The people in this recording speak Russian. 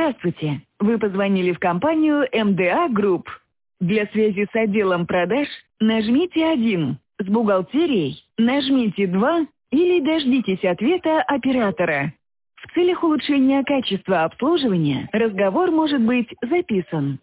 Здравствуйте. Вы позвонили в компанию МДА Групп. Для связи с отделом продаж нажмите 1, с бухгалтерией нажмите 2 или дождитесь ответа оператора. В целях улучшения качества обслуживания разговор может быть записан.